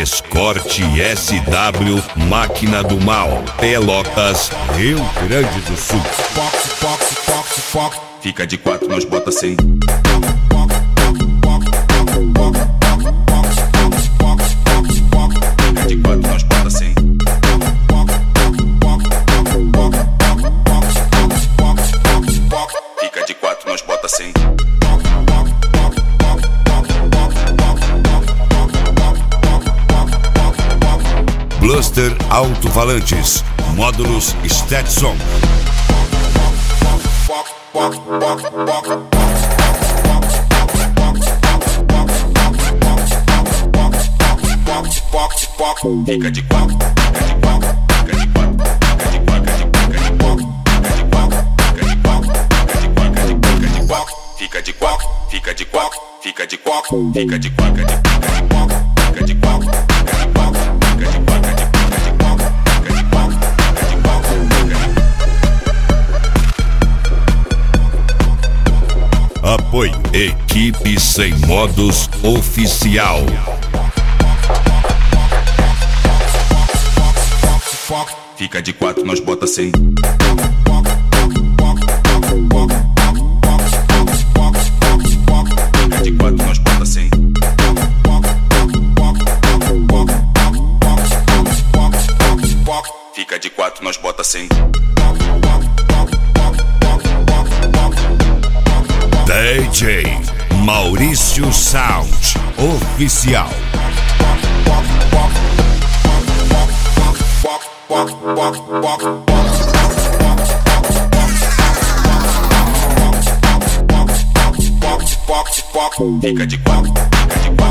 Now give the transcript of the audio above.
Escorte SW Máquina do Mal, Pelotas, Rio Grande do Sul. Fica de 4, nós bota 100. Fica de 4, nós bota 100. Fica de 4, nós bota 100. Bluster Alto-Falantes, módulos Stetson. Fica de 4, fica de 4, fica de 4, fica de 4, fica de 4, fica de 4, fica de 4, fica de 4, fica de 4, fica de 4, fica de 4. Apoio Equipe Sem Modos Oficial. Fica de 4, nós bota 100. Fica de 4, nós bota 100. Fica de 4, nós bota 100. DJ Maurício Sound Oficial. Fica de 4, fica de 4.